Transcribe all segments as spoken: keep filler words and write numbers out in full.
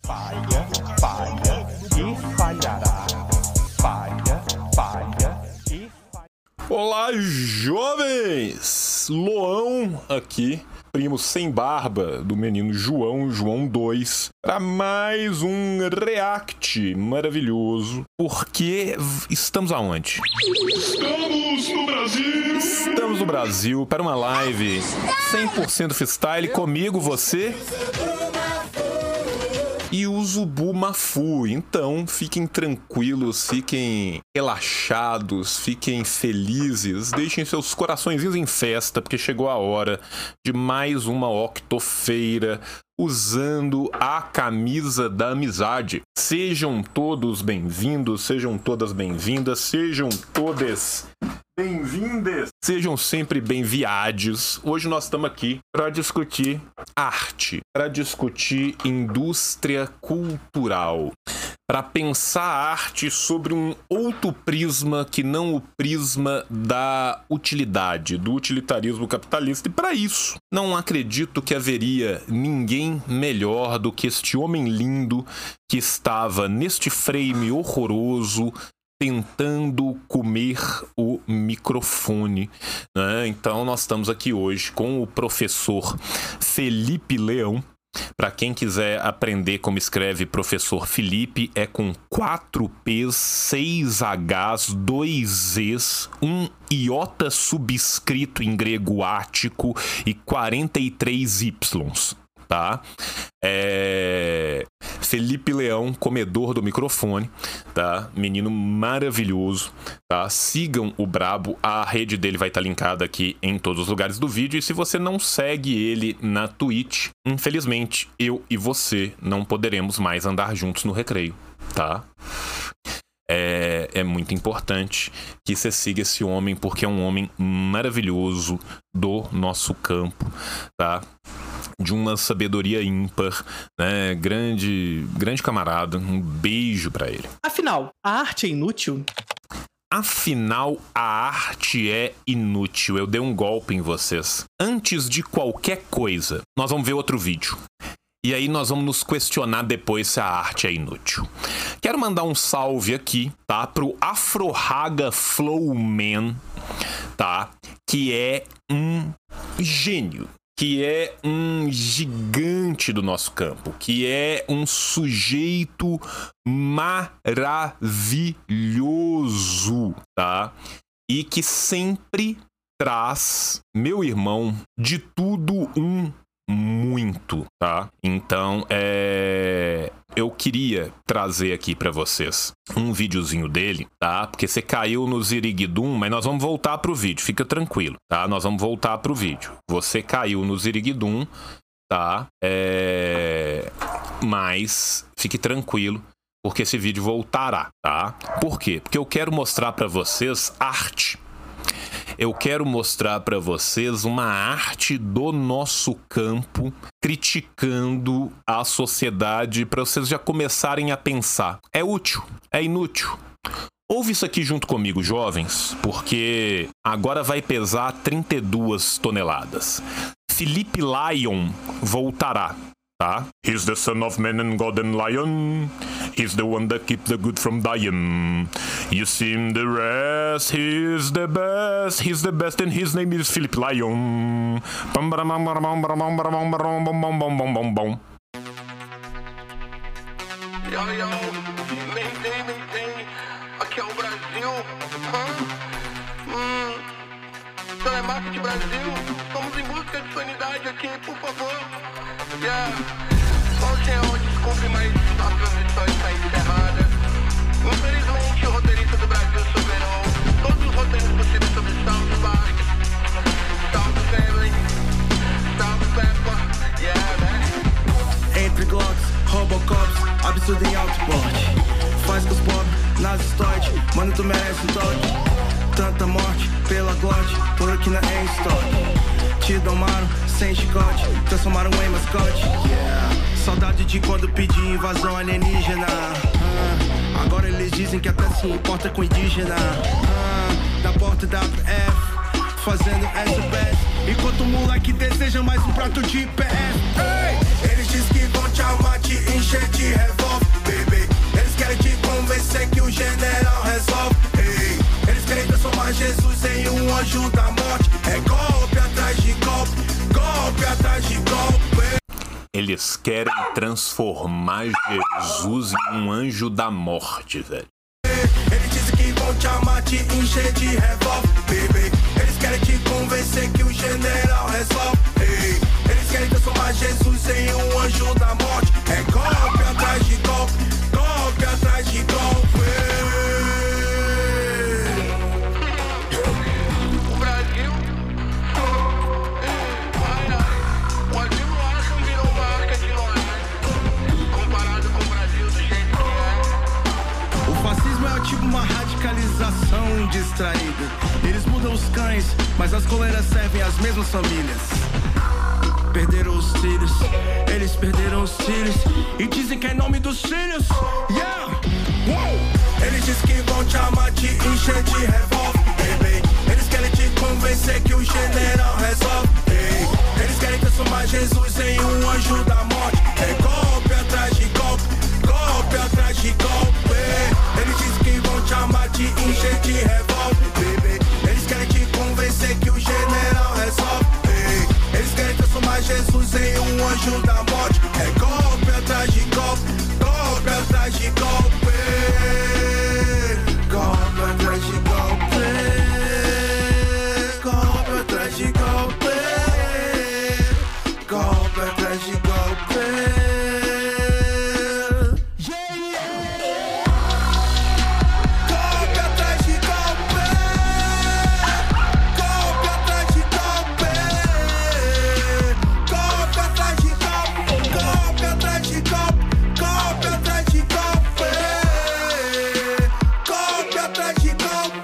Falha, falha e falhará. Falha, falha e falha. Olá, jovens! Loão aqui, primo sem barba do menino João, João dois, para mais um react maravilhoso. Porque estamos aonde? Estamos no Brasil! Estamos no Brasil para uma live cem por cento freestyle comigo, você e o Zubu Mafu. Então, fiquem tranquilos, fiquem relaxados, fiquem felizes, deixem seus coraçõezinhos em festa, porque chegou a hora de mais uma octofeira usando a camisa da amizade. Sejam todos bem-vindos, sejam todas bem-vindas, sejam todas bem-vindas, sejam sempre bem-viados. Hoje nós estamos aqui para discutir arte, para discutir indústria cultural, para pensar a arte sobre um outro prisma que não o prisma da utilidade, do utilitarismo capitalista. E para isso, não acredito que haveria ninguém melhor do que este homem lindo que estava neste frame horroroso tentando comer o microfone, né? Então nós estamos aqui hoje com o professor Felipe Leão. Para quem quiser aprender como escreve professor Felipe, é com quatro P's, seis H's, dois E's, um iota subscrito em grego ático e quarenta e três Y's. Tá? É... Felipe Leão, comedor do microfone, tá? Menino maravilhoso, tá? Sigam o Brabo, a rede dele vai estar linkada aqui em todos os lugares do vídeo. E se você não segue ele na Twitch, infelizmente eu e você não poderemos mais andar juntos no recreio, tá? É, é muito importante que você siga esse homem, porque é um homem maravilhoso do nosso campo, tá? De uma sabedoria ímpar, né? Grande, grande camarada. Um beijo pra ele. Afinal, a arte é inútil? Afinal, a arte é inútil. Eu dei um golpe em vocês. Antes de qualquer coisa, nós vamos ver outro vídeo. E aí nós vamos nos questionar depois se a arte é inútil. Quero mandar um salve aqui, tá? Pro Afrohaga Flowman, tá? Que é um gênio. Que é um gigante do nosso campo, que é um sujeito maravilhoso, tá? E que sempre traz, meu irmão, de tudo um muito, tá? Então, é... eu queria trazer aqui pra vocês um videozinho dele, tá? Porque você caiu no Ziriguidum, mas nós vamos voltar pro vídeo, fica tranquilo, tá? Nós vamos voltar pro vídeo. Você caiu no Ziriguidum, tá? É... Mas fique tranquilo, porque esse vídeo voltará, tá? Por quê? Porque eu quero mostrar pra vocês arte. Eu quero mostrar para vocês uma arte do nosso campo, criticando a sociedade, para vocês já começarem a pensar. É útil? É inútil? Ouve isso aqui junto comigo, jovens, porque agora vai pesar trinta e duas toneladas. Felipe Lion voltará, tá? He's the son of man and God and lion. He's the one that keeps the good from dying. You see the rest, he's the best. He's the best and his name is Felipe Lion. Bam bam bam bam bam bam bam bam bam bam bam bam bam. Yo, yo, maintain, maintain. Aqui é o Brasil. Hum, Telemarketing Brasil. Estamos em busca de sanidade aqui, por favor. Yeah. Só o senhor desculpe, mas a transmissão está encerrada. Infelizmente, o roteirista do Brasil superou todos os roteiros possíveis sobre South Park, South Family, South Pepper. Yeah, man. Entre Glocks, Robocops, absurdo em alto porte. Faz com os pobres nas stories, mano, tu merece um toque. Tanta morte pela glote, por aqui na A-Stock. Te domaram sem chicote, transformaram em mascote. Yeah. Saudade de quando pedi invasão alienígena. ah, Agora eles dizem que até se importa com indígena. ah, Da porta da F, fazendo S P S. Enquanto o moleque deseja mais um prato de P S. Hey! Eles dizem que vão te arrumar, te encher de Eles querem transformar Jesus em um anjo da morte, velho. Eles dizem que vão te amar, te encher de revólver, bebê. Eles querem te convencer que o general resolve, ei. Eles querem transformar Jesus em um anjo da morte. É golpe atrás de golpe, golpe atrás de golpe. O Brasil, ai, ai, o Brasil não acha virou uma arca de Noé, comparado com o Brasil do jeito que é. O fascismo é tipo uma radicalização distraída. Eles mudam os cães, mas as coleiras servem às mesmas famílias. Perderam os filhos, eles perderam os filhos e dizem que é em nome dos filhos. Yeah! Uou! Eles dizem que vão te amar, te encher de revólver, baby. Eles querem te convencer que o general resolve, ei. Eles querem transformar Jesus em um anjo da morte. É golpe atrás de golpe, golpe atrás de golpe. Eles dizem que vão te amar, te encher de revólver, baby. Eles querem te convencer que o general resolve, ei. Eles querem transformar Jesus em um anjo da morte. É golpe atrás de golpe, golpe atrás de golpe. Golpe atrás de golpe, golpe atrás de golpe, golpe atrás de golpe. Yeah, yeah. Golpe atrás de golpe, golpe atrás de golpe, golpe atrás de golpe, golpe atrás de golpe, golpe atrás de golpe, golpe atrás de golpe, golpe atrás de golpe, golpe atrás de golpe,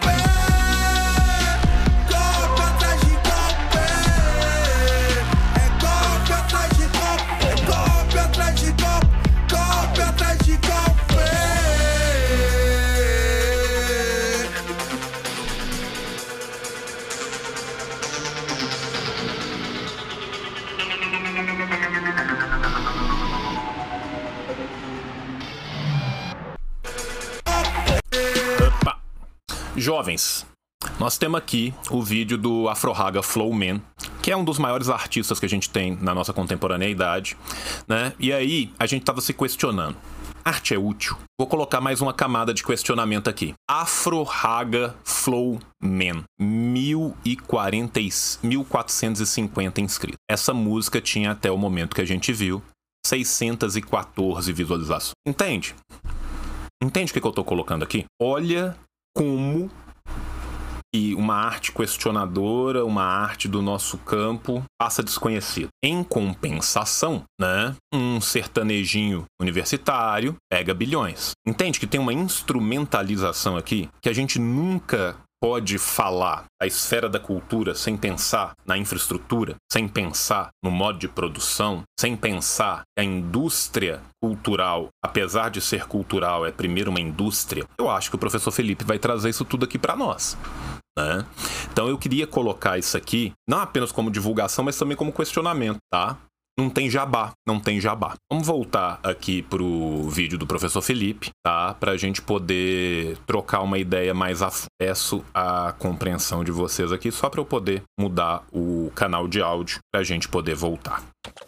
é golpe atrás de golpe, é golpe atrás de golpe, golpe atrás de golpe. Opa. Jovens, nós temos aqui o vídeo do Afro Raga Flow Man, que é um dos maiores artistas que a gente tem na nossa contemporaneidade, né? E aí a gente tava se questionando: arte é útil? Vou colocar mais uma camada de questionamento aqui. Afro Raga Flow Man, mil quatrocentos e cinquenta inscritos. Essa música tinha, até o momento que a gente viu, seiscentas e quatorze visualizações. Entende? Entende o que, que eu tô colocando aqui? Olha como que uma arte questionadora, uma arte do nosso campo, passa desconhecida. Em compensação, né, um sertanejinho universitário pega bilhões. Entende que tem uma instrumentalização aqui que a gente nunca pode falar a esfera da cultura sem pensar na infraestrutura, sem pensar no modo de produção, sem pensar que a indústria cultural, apesar de ser cultural, é primeiro uma indústria. Eu acho que o professor Felipe vai trazer isso tudo aqui para nós, né? Então eu queria colocar isso aqui, não apenas como divulgação, mas também como questionamento, tá? Não tem jabá, não tem jabá. Vamos voltar aqui pro vídeo do professor Felipe, tá? Pra gente poder trocar uma ideia mais a fundo. Peço a compreensão de vocês aqui, só pra eu poder mudar o canal de áudio pra gente poder voltar.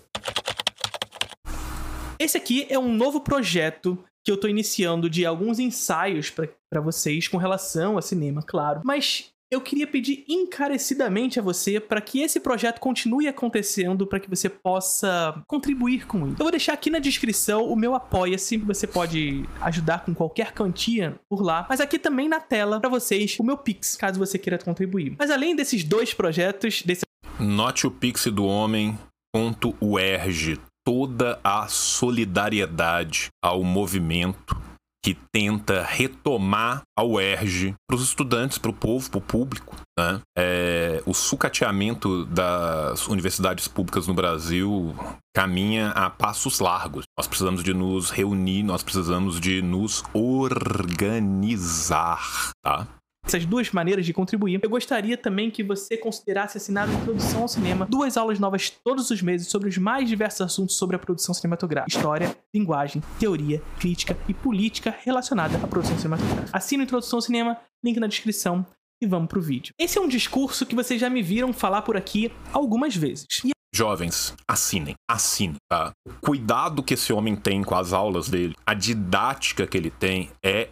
Esse aqui é um novo projeto que eu tô iniciando de alguns ensaios pra, pra vocês com relação a cinema, claro. Mas eu queria pedir encarecidamente a você para que esse projeto continue acontecendo, para que você possa contribuir com isso. Eu vou deixar aqui na descrição o meu Apoia-se. Você pode ajudar com qualquer quantia por lá. Mas aqui também na tela para vocês o meu Pix, caso você queira contribuir. Mas além desses dois projetos... Desse... Note o Pix do homem ponto U E R J. Toda a solidariedade ao movimento que tenta retomar a U E R J para os estudantes, para o povo, para o público, né? É, o sucateamento das universidades públicas no Brasil caminha a passos largos. Nós precisamos de nos reunir, nós precisamos de nos organizar, tá? Essas duas maneiras de contribuir. Eu gostaria também que você considerasse assinar a Introdução ao Cinema. Duas aulas novas todos os meses sobre os mais diversos assuntos sobre a produção cinematográfica. História, linguagem, teoria, crítica e política relacionada à produção cinematográfica. Assina a Introdução ao Cinema, link na descrição, e vamos pro vídeo. Esse é um discurso que vocês já me viram falar por aqui algumas vezes. E Jovens, assinem, assinem, tá? O cuidado que esse homem tem com as aulas dele, a didática que ele tem é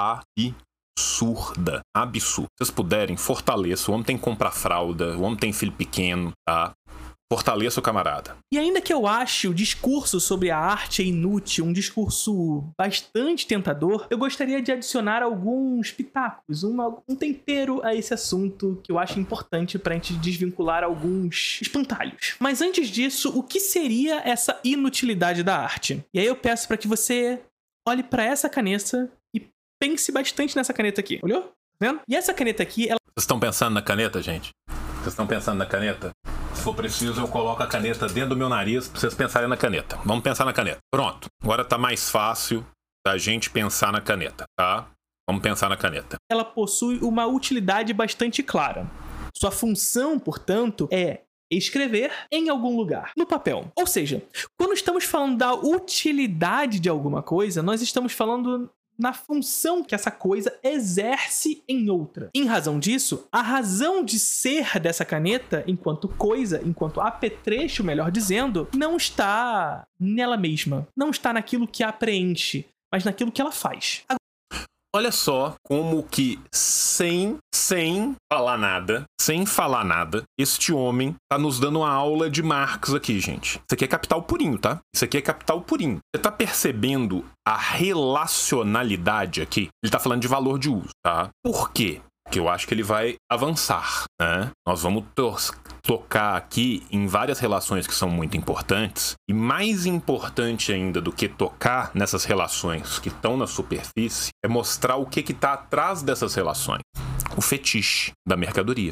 absurda, absurda. Se vocês puderem, fortaleça. O homem tem que comprar fralda, o homem tem filho pequeno, tá? Fortaleça o camarada. E ainda que eu ache o discurso sobre a arte é inútil um discurso bastante tentador, eu gostaria de adicionar alguns pitacos, uma, um tempero a esse assunto que eu acho importante pra gente desvincular alguns espantalhos. Mas antes disso, o que seria essa inutilidade da arte? E aí eu peço pra que você olhe pra essa caneta e pense bastante nessa caneta aqui. Olhou? Tá vendo? E essa caneta aqui, ela... Vocês estão pensando na caneta, gente? Vocês estão pensando na caneta? Se for preciso, eu coloco a caneta dentro do meu nariz pra vocês pensarem na caneta. Vamos pensar na caneta. Pronto. Agora tá mais fácil da gente pensar na caneta, tá? Vamos pensar na caneta. ela possui uma utilidade bastante clara. Sua função, portanto, é escrever em algum lugar, no papel. Ou seja, quando estamos falando da utilidade de alguma coisa, nós estamos falando na função que essa coisa exerce em outra. Em razão disso, a razão de ser dessa caneta, enquanto coisa, enquanto apetrecho, melhor dizendo, não está nela mesma. Não está naquilo que a preenche, mas naquilo que ela faz. Olha só como que, sem, sem falar nada, sem falar nada, este homem tá nos dando uma aula de Marx aqui, gente. Isso aqui é capital purinho, tá? Isso aqui é capital purinho. Você tá percebendo a relacionalidade aqui? Ele tá falando de valor de uso, tá? Por quê? Porque eu acho que ele vai avançar, né? Nós vamos to- tocar aqui em várias relações que são muito importantes. E mais importante ainda do que tocar nessas relações que estão na superfície é mostrar o que está atrás dessas relações. O fetiche da mercadoria.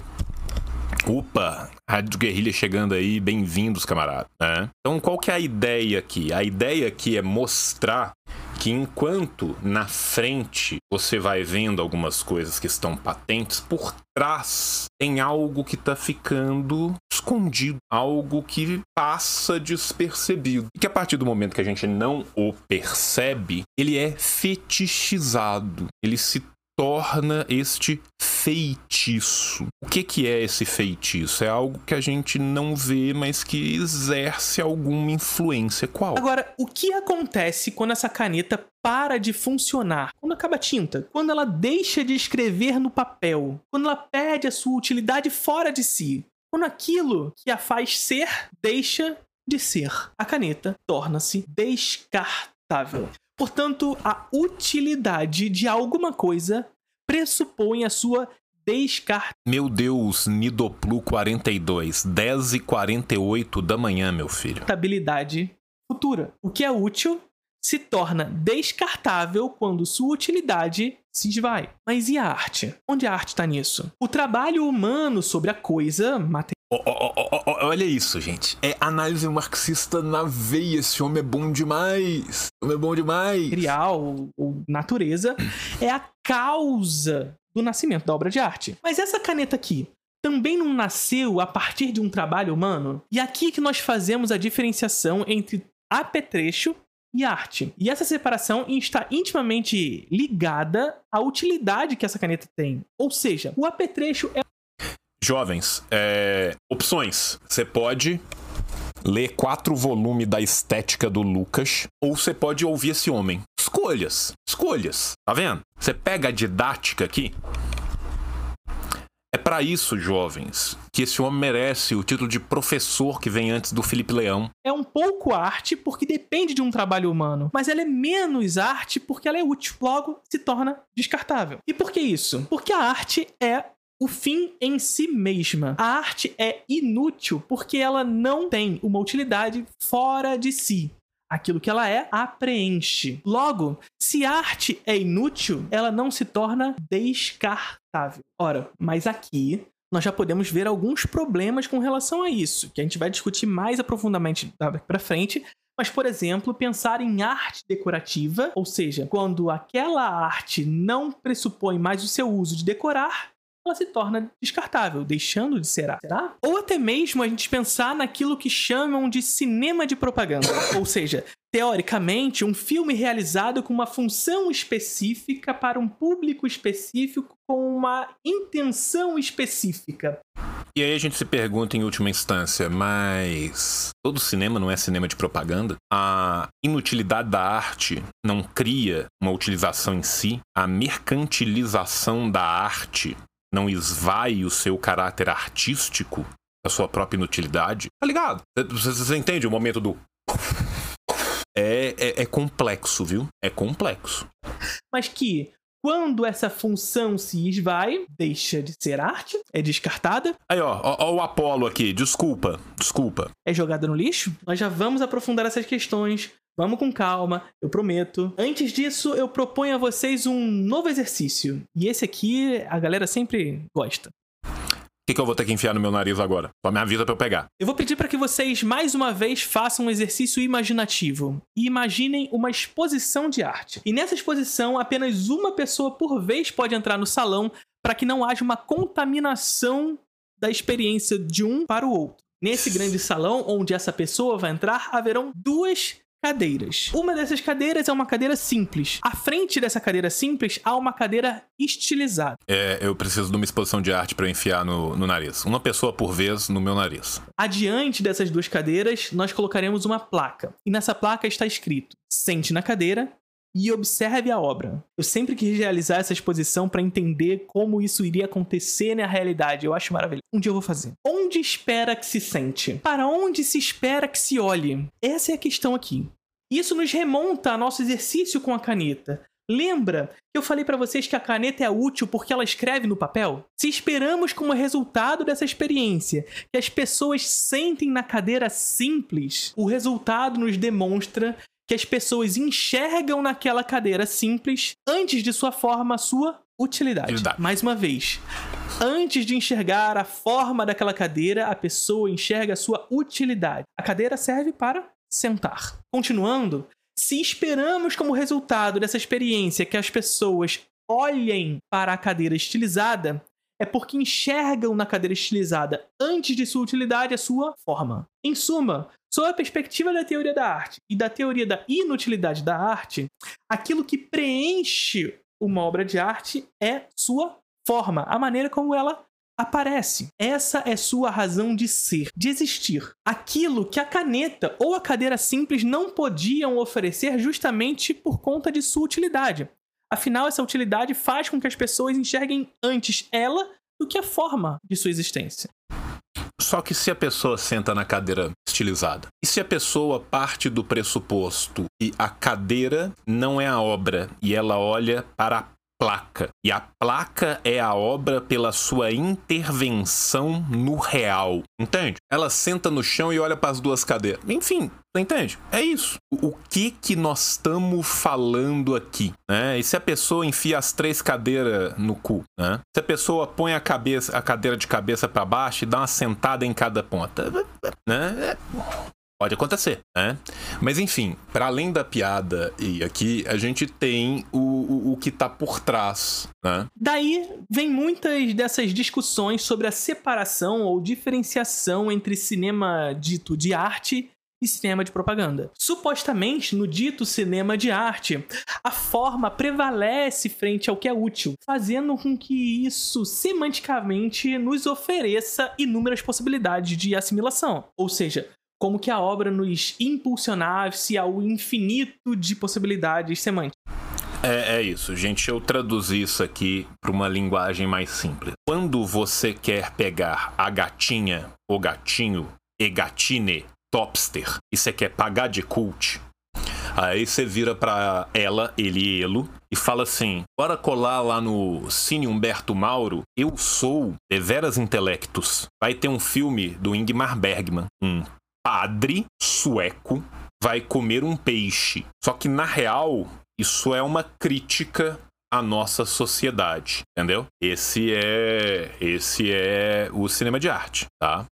Opa, Rádio Guerrilha chegando aí, bem-vindos, camaradas, né? Então, qual que é a ideia aqui? A ideia aqui é mostrar que enquanto na frente você vai vendo algumas coisas que estão patentes, por trás tem algo que está ficando escondido, algo que passa despercebido. E que a partir do momento que a gente não o percebe, ele é fetichizado, ele se torna este feitiço. O que que é esse feitiço? É algo que a gente não vê, mas que exerce alguma influência. Qual? Agora, o que acontece quando essa caneta para de funcionar? Quando acaba a tinta? Quando ela deixa de escrever no papel? Quando ela perde a sua utilidade fora de si? Quando aquilo que a faz ser deixa de ser? A caneta torna-se descartável. Portanto, a utilidade de alguma coisa pressupõe a sua descartabilidade. Meu Deus, Nidoplu quarenta e dois, dez e quarenta e oito da manhã, meu filho. Futura. O que é útil se torna descartável quando sua utilidade se esvai. Mas e a arte? Onde a arte está nisso? O trabalho humano sobre a coisa material. Oh, oh, oh, oh, oh, olha isso, gente. É análise marxista na veia. Esse homem é bom demais. Esse homem é bom demais. Material ou natureza é a causa do nascimento da obra de arte. Mas essa caneta aqui também não nasceu a partir de um trabalho humano? E aqui que nós fazemos a diferenciação entre apetrecho e arte. E essa separação está intimamente ligada à utilidade que essa caneta tem. Ou seja, o apetrecho é... Jovens, é... opções. Você pode ler quatro volumes da Estética do Lucas, ou você pode ouvir esse homem. Escolhas. Escolhas. Tá vendo? Você pega a didática aqui. É pra isso, jovens, que esse homem merece o título de professor que vem antes do Felipe Leão. É um pouco arte porque depende de um trabalho humano, mas ela é menos arte porque ela é útil, logo se torna descartável. E por que isso? Porque a arte é o fim em si mesma. A arte é inútil porque ela não tem uma utilidade fora de si. Aquilo que ela é, a preenche. Logo, se a arte é inútil, ela não se torna descartável. Ora, mas aqui nós já podemos ver alguns problemas com relação a isso, que a gente vai discutir mais aprofundadamente daqui pra frente. Mas, por exemplo, pensar em arte decorativa, ou seja, quando aquela arte não pressupõe mais o seu uso de decorar, ela se torna descartável, deixando de ser arte. Será? Ou até mesmo a gente pensar naquilo que chamam de cinema de propaganda. Ou seja, teoricamente, um filme realizado com uma função específica para um público específico com uma intenção específica. E aí a gente se pergunta em última instância, mas todo cinema não é cinema de propaganda? A inutilidade da arte não cria uma utilização em si? A mercantilização da arte não esvai o seu caráter artístico, a sua própria inutilidade? Tá ligado? Você, você entende o momento do... É, é, é complexo, viu? É complexo. Mas que, quando essa função se esvai, deixa de ser arte, é descartada. Aí, ó, ó, ó o Apolo aqui. Desculpa, desculpa. É jogada no lixo? Nós já vamos aprofundar essas questões. Vamos com calma, eu prometo. Antes disso, eu proponho a vocês um novo exercício. E esse aqui, a galera sempre gosta. O que, que eu vou ter que enfiar no meu nariz agora? Só me avisa pra eu pegar. Eu vou pedir para que vocês, mais uma vez, façam um exercício imaginativo. E imaginem uma exposição de arte. E nessa exposição, apenas uma pessoa por vez pode entrar no salão para que não haja uma contaminação da experiência de um para o outro. Nesse grande salão, onde essa pessoa vai entrar, haverão duas cadeiras. Uma dessas cadeiras é uma cadeira simples. À frente dessa cadeira simples, há uma cadeira estilizada. É, eu preciso de uma exposição de arte pra eu enfiar no, no nariz. Uma pessoa por vez no meu nariz. Adiante dessas duas cadeiras, nós colocaremos uma placa. E nessa placa está escrito: sente na cadeira e observe a obra. Eu sempre quis realizar essa exposição para entender como isso iria acontecer na realidade. Eu acho maravilhoso. Um dia eu vou fazer. Onde espera que se sente? Para onde se espera que se olhe? Essa é a questão aqui. Isso nos remonta ao nosso exercício com a caneta. Lembra que eu falei para vocês que a caneta é útil porque ela escreve no papel? Se esperamos como resultado dessa experiência que as pessoas sentem na cadeira simples, o resultado nos demonstra que as pessoas enxergam naquela cadeira simples, antes de sua forma, sua utilidade. utilidade. Mais uma vez, antes de enxergar a forma daquela cadeira, a pessoa enxerga a sua utilidade. A cadeira serve para sentar. Continuando, se esperamos como resultado dessa experiência que as pessoas olhem para a cadeira estilizada, é porque enxergam na cadeira estilizada, antes de sua utilidade, a sua forma. Em suma, sob a perspectiva da teoria da arte e da teoria da inutilidade da arte, aquilo que preenche uma obra de arte é sua forma, a maneira como ela aparece. Essa é sua razão de ser, de existir. Aquilo que a caneta ou a cadeira simples não podiam oferecer justamente por conta de sua utilidade. Afinal, essa utilidade faz com que as pessoas enxerguem antes ela do que a forma de sua existência. Só que se a pessoa senta na cadeira estilizada, e se a pessoa parte do pressuposto que a cadeira não é a obra e ela olha para a placa, e a placa é a obra pela sua intervenção no real, entende? Ela senta no chão e olha para as duas cadeiras. Enfim, entende? É isso. O que que nós estamos falando aqui, né? E se a pessoa enfia as três cadeiras no cu, né? Se a pessoa põe a cabeça, a cadeira de cabeça para baixo e dá uma sentada em cada ponta, né? Pode acontecer, né? Mas enfim, para além da piada, e aqui a gente tem o, o, o que tá por trás, né? Daí vem muitas dessas discussões sobre a separação ou diferenciação entre cinema dito de arte e cinema de propaganda. Supostamente, no dito cinema de arte, a forma prevalece frente ao que é útil, fazendo com que isso semanticamente nos ofereça inúmeras possibilidades de assimilação. Ou seja, como que a obra nos impulsionasse ao infinito de possibilidades semânticas. É, é isso, gente. Eu traduzi isso aqui para uma linguagem mais simples. Quando você quer pegar a gatinha, o gatinho, e gatine, topster, e você quer pagar de cult, aí você vira para ela, ele e ele, e fala assim: bora colar lá no Cine Humberto Mauro, eu sou deveras intelectus. Vai ter um filme do Ingmar Bergman, um padre sueco vai comer um peixe. Só que, na real, isso é uma crítica à nossa sociedade, entendeu? Esse é, esse é o cinema de arte, tá?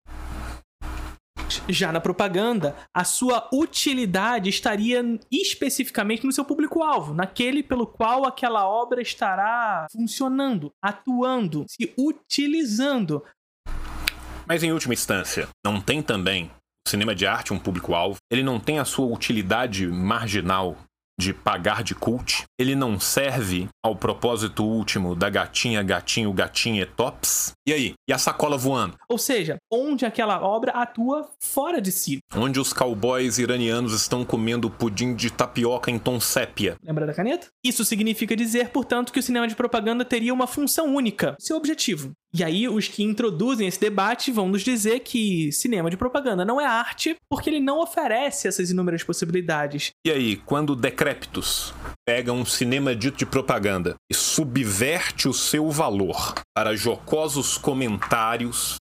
Já na propaganda, a sua utilidade estaria especificamente no seu público-alvo, naquele pelo qual aquela obra estará funcionando, atuando, se utilizando. Mas, em última instância, não tem também o cinema de arte um público-alvo? Ele não tem a sua utilidade marginal de pagar de cult, ele não serve ao propósito último da gatinha, gatinho, gatinha e tops? E aí? E a sacola voando? Ou seja, onde aquela obra atua fora de si. Onde os cowboys iranianos estão comendo pudim de tapioca em tom sépia. Lembra da caneta? Isso significa dizer, portanto, que o cinema de propaganda teria uma função única, seu objetivo. E aí, os que introduzem esse debate vão nos dizer que cinema de propaganda não é arte porque ele não oferece essas inúmeras possibilidades. E aí, quando decrépitos pega um cinema dito de propaganda e subverte o seu valor para jocosos comentários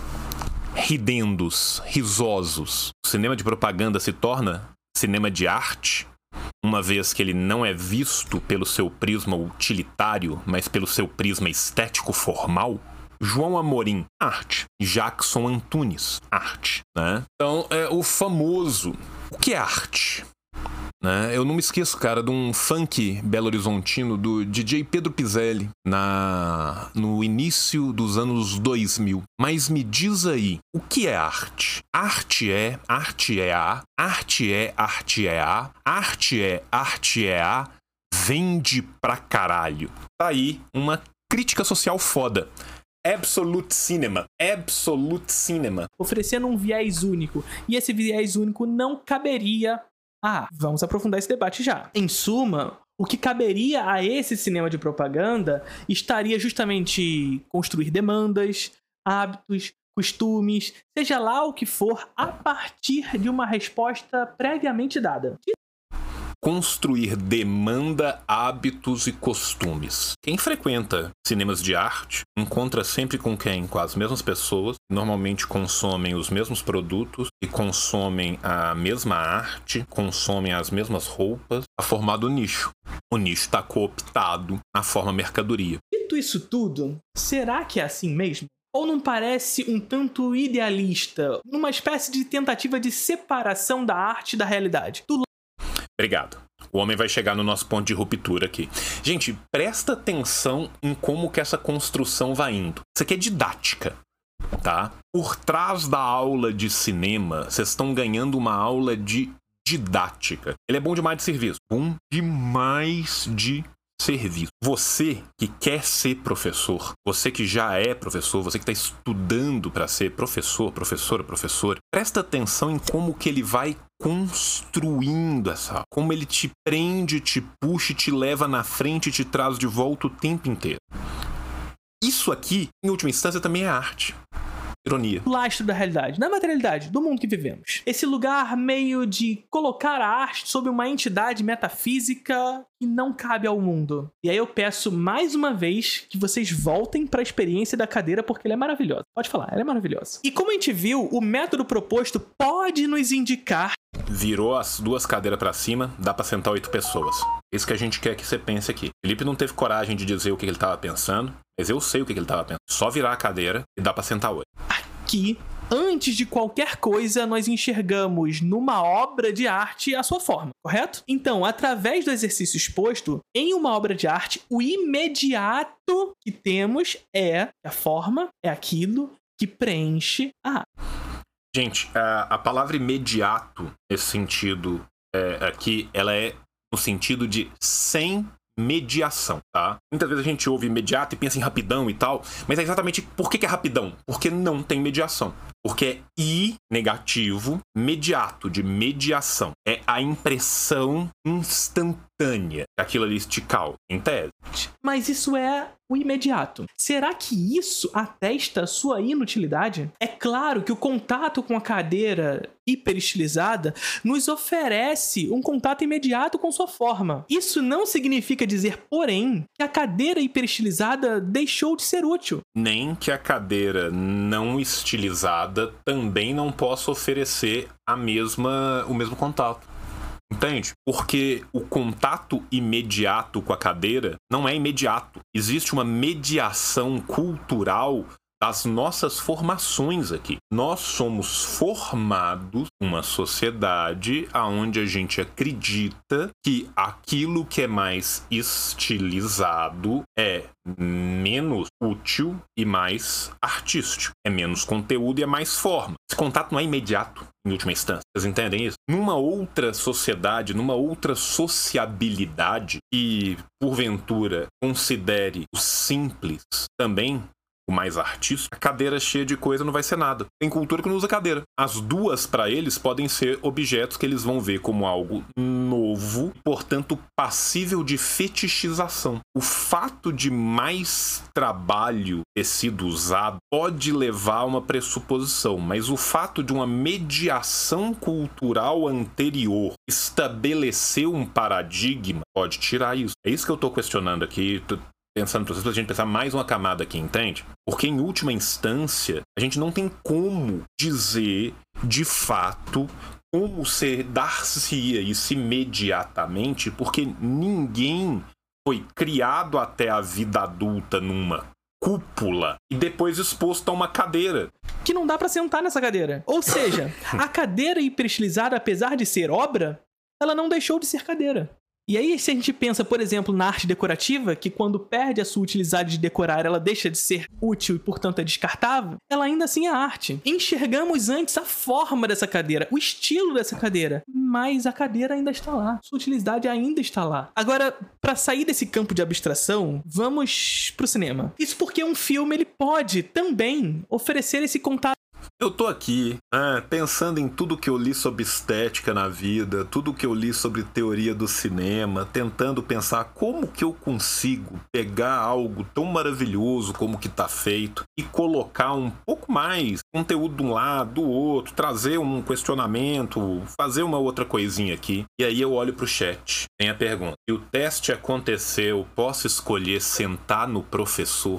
ridendos, risosos, o cinema de propaganda se torna cinema de arte, uma vez que ele não é visto pelo seu prisma utilitário, mas pelo seu prisma estético formal? João Amorim, arte. Jackson Antunes, arte. Né? Então, é o famoso... O que é arte? Né? Eu não me esqueço, cara, de um funk belo-horizontino do D J Pedro Pizelli na... no início dos anos dois mil. Mas me diz aí, o que é arte? Arte é, arte é a, arte é, arte é a, arte é, arte é a, vende pra caralho. Tá aí uma crítica social foda. Absolute Cinema. Absolute Cinema. Oferecendo um viés único. E esse viés único não caberia... Ah, vamos aprofundar esse debate já. Em suma, o que caberia a esse cinema de propaganda estaria justamente construir demandas, hábitos, costumes, seja lá o que for, a partir de uma resposta previamente dada. Construir demanda, hábitos e costumes. Quem frequenta cinemas de arte encontra sempre com quem? Com as mesmas pessoas, que normalmente consomem os mesmos produtos e consomem a mesma arte, consomem as mesmas roupas, a formado nicho. O nicho está cooptado na forma mercadoria. Dito isso tudo, será que é assim mesmo? Ou não parece um tanto idealista, numa espécie de tentativa de separação da arte da realidade? Do Obrigado. O homem vai chegar no nosso ponto de ruptura aqui. Gente, presta atenção em como que essa construção vai indo. Isso aqui é didática, tá? Por trás da aula de cinema, vocês estão ganhando uma aula de didática. Ele é bom demais de serviço. Bom demais de serviço. Você que quer ser professor, você que já é professor, você que está estudando para ser professor, professora, professor, presta atenção em como que ele vai construindo essa, como ele te prende, te puxa, te leva na frente e te traz de volta o tempo inteiro. Isso aqui, em última instância, também é arte. Ironia. Lastro da realidade, na materialidade, do mundo que vivemos. Esse lugar meio de colocar a arte sob uma entidade metafísica que não cabe ao mundo. E aí eu peço mais uma vez que vocês voltem para a experiência da cadeira porque ela é maravilhosa. Pode falar, ela é maravilhosa. E como a gente viu, o método proposto pode nos indicar... Virou as duas cadeiras para cima, dá para sentar oito pessoas. Isso que a gente quer que você pense aqui. Felipe não teve coragem de dizer o que ele estava pensando, mas eu sei o que ele estava pensando. Só virar a cadeira e dá para sentar oito. Aqui, antes de qualquer coisa, nós enxergamos numa obra de arte a sua forma, correto? Então, através do exercício exposto, em uma obra de arte, o imediato que temos é a forma, é aquilo que preenche a arte. Gente, a, a palavra imediato, nesse sentido é, aqui, ela é no sentido de sem mediação, tá? Muitas vezes a gente ouve imediato e pensa em rapidão e tal, mas é exatamente por que que é rapidão? Porque não tem mediação. Porque é I negativo, mediato, de mediação. É a impressão instantânea daquilo ali esticar, em tese. Mas isso é o imediato. Será que isso atesta sua inutilidade? É claro que o contato com a cadeira hiperestilizada nos oferece um contato imediato com sua forma. Isso não significa dizer, porém, que a cadeira hiperestilizada deixou de ser útil. Nem que a cadeira não estilizada também não possa oferecer a mesma, o mesmo contato. Entende? Porque o contato imediato com a cadeira não é imediato. Existe uma mediação cultural das nossas formações aqui. Nós somos formados numa sociedade onde a gente acredita que aquilo que é mais estilizado é menos útil e mais artístico. É menos conteúdo e é mais forma. Esse contato não é imediato, em última instância. Vocês entendem isso? Numa outra sociedade, numa outra sociabilidade e, porventura, considere o simples também o mais artístico, a cadeira cheia de coisa não vai ser nada. Tem cultura que não usa cadeira. As duas, para eles, podem ser objetos que eles vão ver como algo novo, portanto, passível de fetichização. O fato de mais trabalho ter sido usado pode levar a uma pressuposição, mas o fato de uma mediação cultural anterior estabelecer um paradigma pode tirar isso. É isso que eu estou questionando aqui, pensando para a gente pensar mais uma camada aqui, entende? Porque, em última instância, a gente não tem como dizer, de fato, como se dar-se-ia isso imediatamente, porque ninguém foi criado até a vida adulta numa cúpula e depois exposto a uma cadeira. Que não dá para sentar nessa cadeira. Ou seja, a cadeira hiperestilizada, apesar de ser obra, ela não deixou de ser cadeira. E aí, se a gente pensa, por exemplo, na arte decorativa, que quando perde a sua utilidade de decorar, ela deixa de ser útil e, portanto, é descartável, ela ainda assim é arte. Enxergamos antes a forma dessa cadeira, o estilo dessa cadeira, mas a cadeira ainda está lá, sua utilidade ainda está lá. Agora, para sair desse campo de abstração, vamos pro cinema. Isso porque um filme ele pode também oferecer esse contato. Eu tô aqui, né, pensando em tudo que eu li sobre estética na vida, tudo que eu li sobre teoria do cinema, tentando pensar como que eu consigo pegar algo tão maravilhoso como que tá feito e colocar um pouco mais conteúdo de um lado, do outro, trazer um questionamento, fazer uma outra coisinha aqui. E aí eu olho pro chat, tem a pergunta: se o teste aconteceu, posso escolher sentar no professor?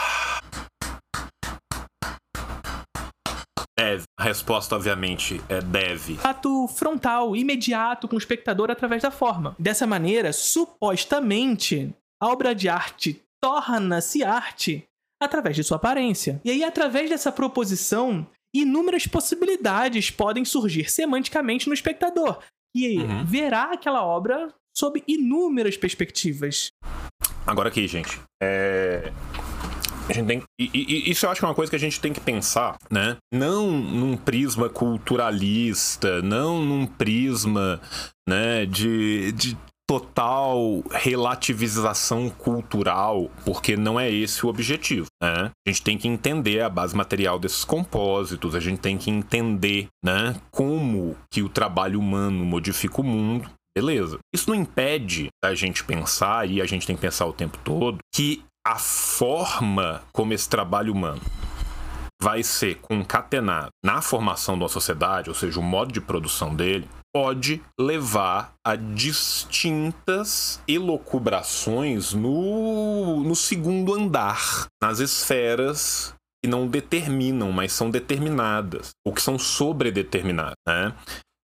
Deve. A resposta, obviamente, é deve. Contato frontal, imediato com o espectador através da forma. Dessa maneira, supostamente, a obra de arte torna-se arte através de sua aparência. E aí, através dessa proposição, inúmeras possibilidades podem surgir semanticamente no espectador, que uhum. verá aquela obra sob inúmeras perspectivas. Agora aqui, gente, é... A gente tem, e, e, isso eu acho que é uma coisa que a gente tem que pensar, né? Não num prisma culturalista, não num prisma, né, de, de total relativização cultural, porque não é esse o objetivo, né? A gente tem que entender a base material desses compósitos, a gente tem que entender, né, como que o trabalho humano modifica o mundo. Beleza. Isso não impede da gente pensar, e a gente tem que pensar o tempo todo, que a forma como esse trabalho humano vai ser concatenado na formação de uma sociedade, ou seja, o modo de produção dele, pode levar a distintas elucubrações no, no segundo andar, nas esferas que não determinam, mas são determinadas, ou que são sobredeterminadas, né?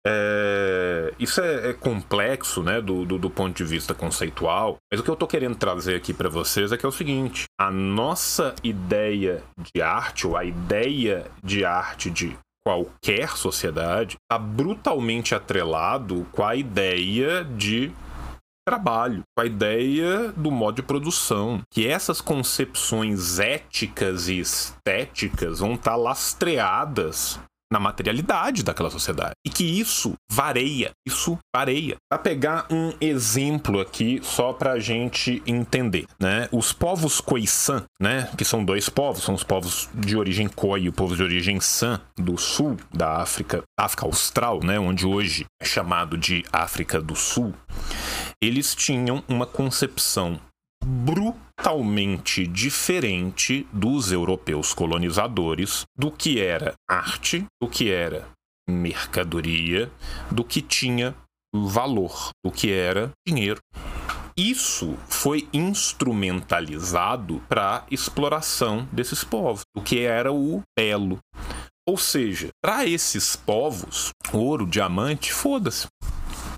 É, isso é, é complexo, né, do, do, do ponto de vista conceitual, mas o que eu tô querendo trazer aqui para vocês é que é o seguinte: a nossa ideia de arte, ou a ideia de arte de qualquer sociedade, está brutalmente atrelado com a ideia de trabalho, com a ideia do modo de produção, que essas concepções éticas e estéticas vão estar lastreadas na materialidade daquela sociedade. E que isso varia, isso varia. Para pegar um exemplo aqui, só pra gente entender, né? Os povos Khoisan, né? Que são dois povos, são os povos de origem Khoi e o povo de origem San, do sul da África, África Austral, né? Onde hoje é chamado de África do Sul. Eles tinham uma concepção brutalmente diferente dos europeus colonizadores do que era arte, do que era mercadoria, do que tinha valor, do que era dinheiro. Isso foi instrumentalizado para exploração desses povos, do que era o belo. Ou seja, para esses povos, ouro, diamante, foda-se.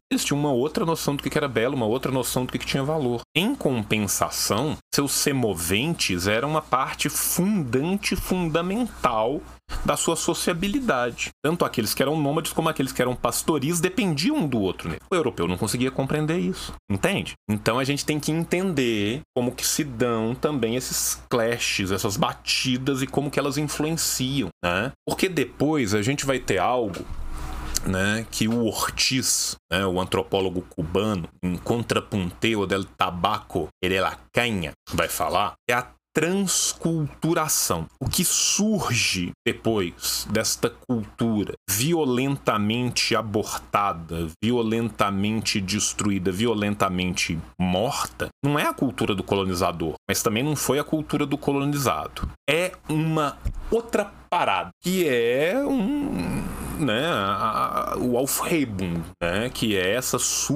Eles tinham uma outra noção do que era belo, uma outra noção do que tinha valor. Em compensação, seus semoventes eram uma parte fundante, fundamental da sua sociabilidade. Tanto aqueles que eram nômades como aqueles que eram pastoris dependiam um do outro. Né? O europeu não conseguia compreender isso, entende? Então a gente tem que entender como que se dão também esses clashes, essas batidas e como que elas influenciam, né? Porque depois a gente vai ter algo, né, que o Ortiz, né, o antropólogo cubano, em Contrapunteo del Tabaco e de la Caña, vai falar, é a transculturação. O que surge depois desta cultura violentamente abortada, violentamente destruída, violentamente morta, não é a cultura do colonizador, mas também não foi a cultura do colonizado. É uma outra parada, que é um, né, a, a, o Aufhebung, né, que é essa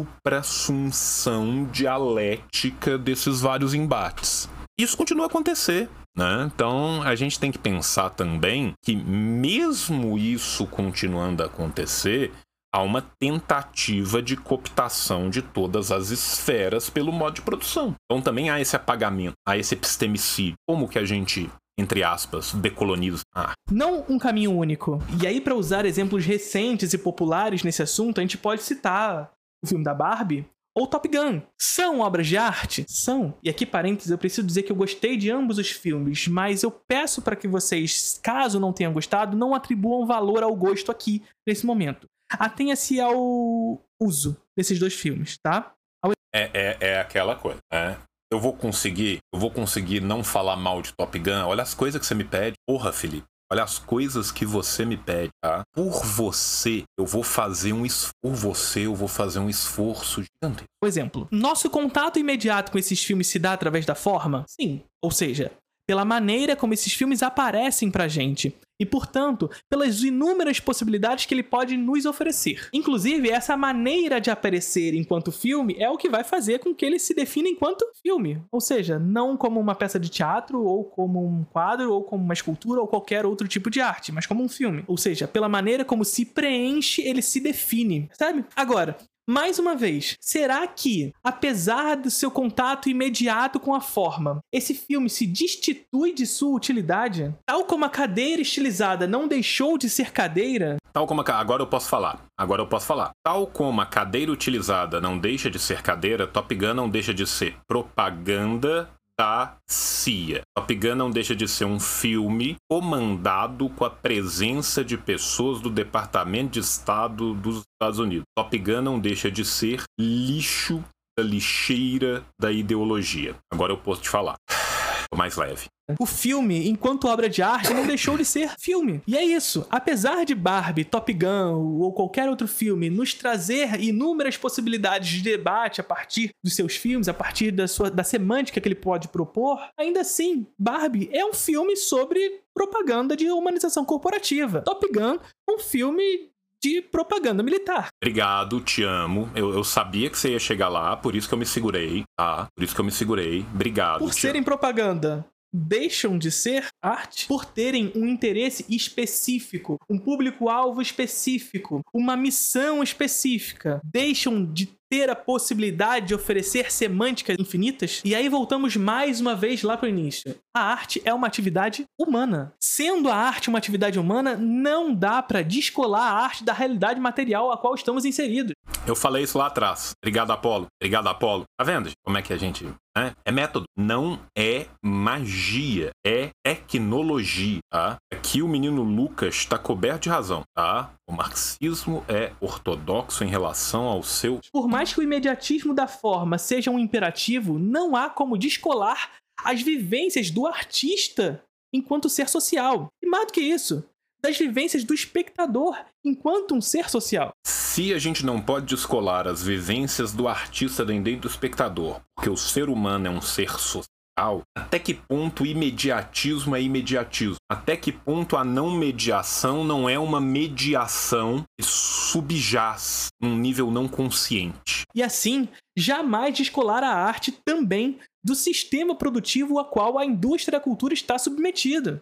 suprassunção dialética desses vários embates. Isso continua a acontecer, né? Então a gente tem que pensar também que mesmo isso continuando a acontecer, há uma tentativa de cooptação de todas as esferas pelo modo de produção. Então também há esse apagamento, há esse epistemicídio. Como que a gente, entre aspas, decoloniza a arte? Não um caminho único. E aí, para usar exemplos recentes e populares nesse assunto, a gente pode citar o filme da Barbie ou Top Gun. São obras de arte? São. E aqui, parênteses, eu preciso dizer que eu gostei de ambos os filmes, mas eu peço para que vocês, caso não tenham gostado, não atribuam valor ao gosto aqui, nesse momento. Atenha-se ao uso desses dois filmes, tá? Ao... É, é, é aquela coisa, né? Eu vou conseguir, eu vou conseguir não falar mal de Top Gun. Olha as coisas que você me pede. Porra, Felipe. Olha as coisas que você me pede, tá? Por você, eu vou fazer um esforço. Por você, eu vou fazer um esforço gigantesco. Por exemplo, nosso contato imediato com esses filmes se dá através da forma? Sim. Ou seja, pela maneira como esses filmes aparecem pra gente. E, portanto, pelas inúmeras possibilidades que ele pode nos oferecer. Inclusive, essa maneira de aparecer enquanto filme é o que vai fazer com que ele se defina enquanto filme. Ou seja, não como uma peça de teatro, ou como um quadro, ou como uma escultura, ou qualquer outro tipo de arte, mas como um filme. Ou seja, pela maneira como se preenche, ele se define. Sabe? Agora, mais uma vez, será que, apesar do seu contato imediato com a forma, esse filme se destitui de sua utilidade? Tal como a cadeira estilizada não deixou de ser cadeira? Tal como a... Agora eu posso falar. Agora eu posso falar. Tal como a cadeira utilizada não deixa de ser cadeira, Top Gun não deixa de ser propaganda da C I A. Top Gun não deixa de ser um filme comandado com a presença de pessoas do Departamento de Estado dos Estados Unidos. Top Gun não deixa de ser lixo da lixeira da ideologia. Agora eu posso te falar. Tô mais leve. O filme, enquanto obra de arte, não deixou de ser filme. E é isso. Apesar de Barbie, Top Gun ou qualquer outro filme nos trazer inúmeras possibilidades de debate a partir dos seus filmes, a partir da, sua, da semântica que ele pode propor, ainda assim, Barbie é um filme sobre propaganda de humanização corporativa. Top Gun, um filme de propaganda militar. Obrigado, te amo. Eu, eu sabia que você ia chegar lá, por isso que eu me segurei, tá? Por isso que eu me segurei. Obrigado. Por serem amo. propaganda, deixam de ser arte por terem um interesse específico, um público-alvo específico, uma missão específica. Deixam de ter a possibilidade de oferecer semânticas infinitas. E aí voltamos mais uma vez lá para o início. A arte é uma atividade humana. Sendo a arte uma atividade humana, não dá para descolar a arte da realidade material a qual estamos inseridos. Eu falei isso lá atrás. Obrigado, Apolo. Obrigado, Apolo. Tá vendo como é que a gente... Né? É método. Não é magia. É tecnologia, tá? Aqui o menino Lucas está coberto de razão, tá? O marxismo é ortodoxo em relação ao seu... Por mais que o imediatismo da forma seja um imperativo, não há como descolar as vivências do artista enquanto ser social. E mais do que isso, das vivências do espectador enquanto um ser social. Se a gente não pode descolar as vivências do artista dentro do espectador, porque o ser humano é um ser social, até que ponto o imediatismo é imediatismo? Até que ponto a não mediação não é uma mediação que subjaz num nível não consciente? E assim, jamais descolar a arte também do sistema produtivo a qual a indústria da cultura está submetida.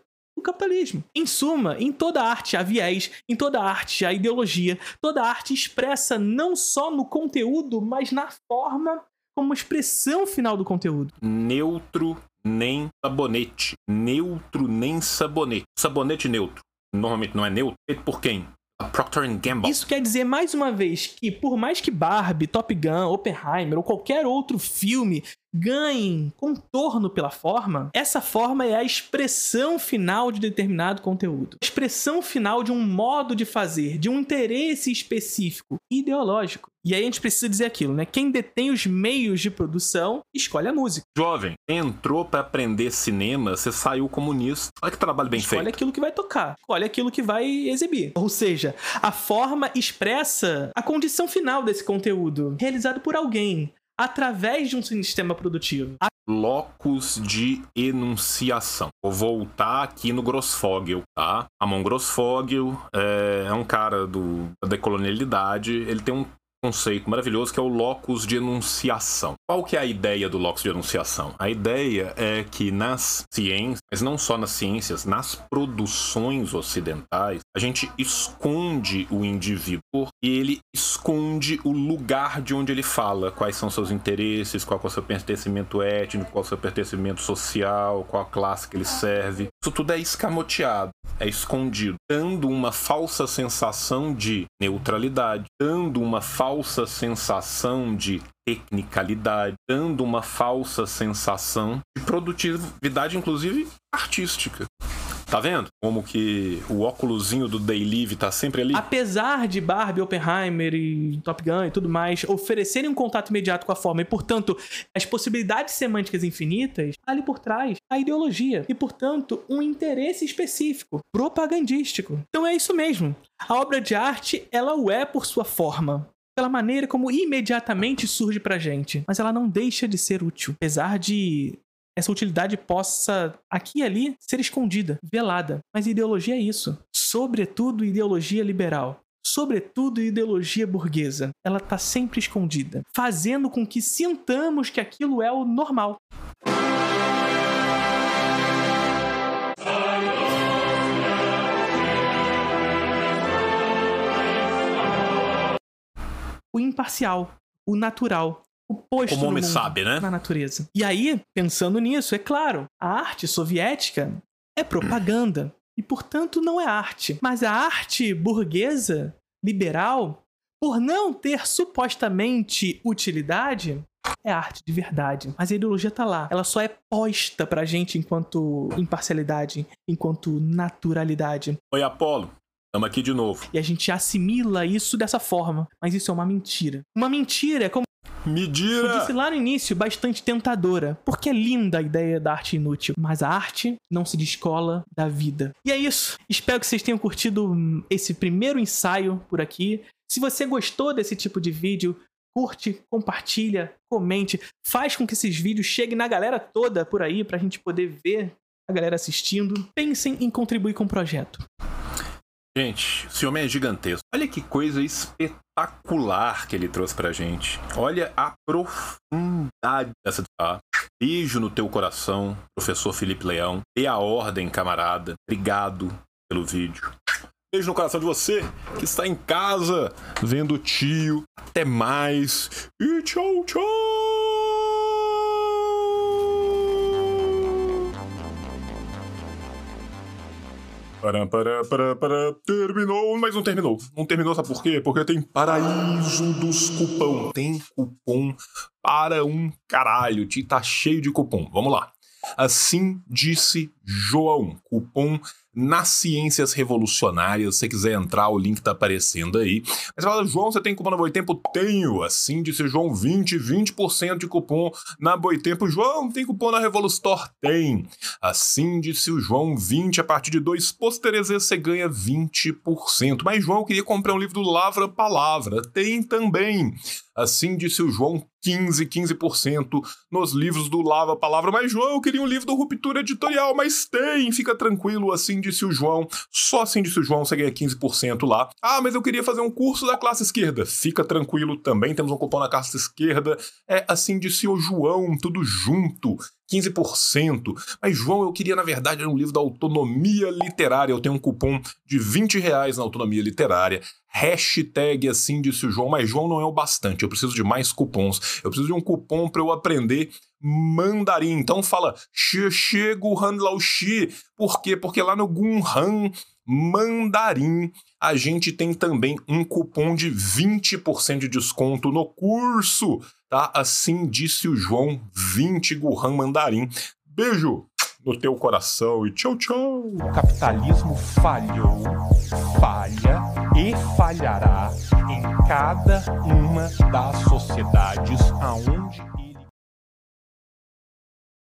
o capitalismo. Em suma, em toda arte há viés, em toda arte há ideologia, toda arte expressa não só no conteúdo, mas na forma como expressão final do conteúdo. Neutro nem sabonete. Neutro nem sabonete. Sabonete neutro. Normalmente não é neutro. Feito por quem? A Procter and Gamble. Isso quer dizer, mais uma vez, que por mais que Barbie, Top Gun, Oppenheimer ou qualquer outro filme ganhem contorno pela forma, essa forma é a expressão final de determinado conteúdo. A expressão final de um modo de fazer, de um interesse específico, ideológico. E aí a gente precisa dizer aquilo, né? Quem detém os meios de produção, escolhe a música. Jovem, entrou pra aprender cinema, você saiu comunista. Olha que trabalho bem Escolhe feito. aquilo que vai tocar, escolhe aquilo que vai exibir. Ou seja, a forma expressa a condição final desse conteúdo, realizado por alguém, através de um sistema produtivo. Locus de enunciação. Vou voltar aqui no Grossfogel, tá? Amon Grossfogel é, é um cara do, da decolonialidade. Ele tem um conceito maravilhoso que é o locus de enunciação. Qual que é a ideia do locus de enunciação? A ideia é que nas ciências, mas não só nas ciências, nas produções ocidentais, a gente esconde o indivíduo e ele esconde o lugar de onde ele fala, quais são seus interesses, qual é o seu pertencimento étnico, qual é o seu pertencimento social, qual a classe que ele serve. Isso tudo é escamoteado, é escondido, dando uma falsa sensação de neutralidade, dando uma falsa sensação de tecnicalidade, dando uma falsa sensação de produtividade, inclusive artística. Tá vendo? Como que o óculosinho do Day Live tá sempre ali? Apesar de Barbie, Oppenheimer e Top Gun e tudo mais oferecerem um contato imediato com a forma e, portanto, as possibilidades semânticas infinitas, ali por trás a ideologia e, portanto, um interesse específico, propagandístico. Então é isso mesmo. A obra de arte, ela o é por sua forma, pela maneira como imediatamente surge pra gente, mas ela não deixa de ser útil, apesar de essa utilidade possa, aqui e ali, ser escondida, velada. Mas ideologia é isso. Sobretudo ideologia liberal. Sobretudo ideologia burguesa. Ela está sempre escondida, fazendo com que sintamos que aquilo é o normal. O imparcial, o natural, o posto Como o homem no mundo, sabe, né? na natureza. E aí, pensando nisso, é claro, a arte soviética é propaganda e, portanto, não é arte. Mas a arte burguesa, liberal, por não ter supostamente utilidade, é arte de verdade. Mas a ideologia tá lá. Ela só é posta pra gente enquanto imparcialidade, enquanto naturalidade. Oi, Apolo. Estamos aqui de novo. E a gente assimila isso dessa forma. Mas isso é uma mentira. Uma mentira é como Medira! eu disse lá no início, bastante tentadora, porque é linda a ideia da arte inútil, mas a arte não se descola da vida. E é isso. Espero que vocês tenham curtido esse primeiro ensaio por aqui. Se você gostou desse tipo de vídeo, curte, compartilha, comente, faz com que esses vídeos cheguem na galera toda por aí pra gente poder ver a galera assistindo. Pensem em contribuir com o projeto. Gente, esse homem é gigantesco. Olha que coisa espetacular que ele trouxe pra gente. Olha a profundidade dessa... Ah, beijo no teu coração, professor Felipe Leão. Dê a ordem, camarada. Obrigado pelo vídeo. Beijo no coração de você que está em casa vendo o tio. Até mais. E tchau, tchau. Pará, pará, pará, pará. Terminou, mas não terminou. Não terminou, sabe por quê? Porque tem paraíso dos cupom. Tem cupom para um caralho. Tá cheio de cupom. Vamos lá. Assim disse João. Cupom nas Ciências Revolucionárias. Se você quiser entrar, o link tá aparecendo aí. Mas você fala, João, você tem cupom na Boitempo? Tenho. Assim disse João, vinte, vinte por cento de cupom na Boitempo. João, tem cupom na Revolustore? Tem. Assim disse o João, vinte a partir de dois pôsteres você ganha vinte por cento. Mas João, eu queria comprar um livro do Lavra Palavra. Tem também. Assim disse o João, quinze, quinze por cento nos livros do Lava Palavra. Mas João, eu queria um livro do Ruptura Editorial, mas tem, fica tranquilo, assim disse o João. Só assim disse o João, você ganha quinze por cento lá. Ah, mas eu queria fazer um curso da classe esquerda. Fica tranquilo, também temos um cupom na classe esquerda. É assim disse o João, tudo junto. quinze por cento. Mas, João, eu queria, na verdade, um livro da Autonomia Literária. Eu tenho um cupom de vinte reais na Autonomia Literária. Hashtag assim, disse o João. Mas, João, não é o bastante. Eu preciso de mais cupons. Eu preciso de um cupom para eu aprender mandarim. Então fala Xie Guhan Lao Xi. Por quê? Porque lá no Gunhan Mandarim a gente tem também um cupom de vinte por cento de desconto no curso, tá? Assim disse o João, vinte Guhan Mandarim. Beijo no teu coração e tchau, tchau. O capitalismo falhou, falha e falhará em cada uma das sociedades aonde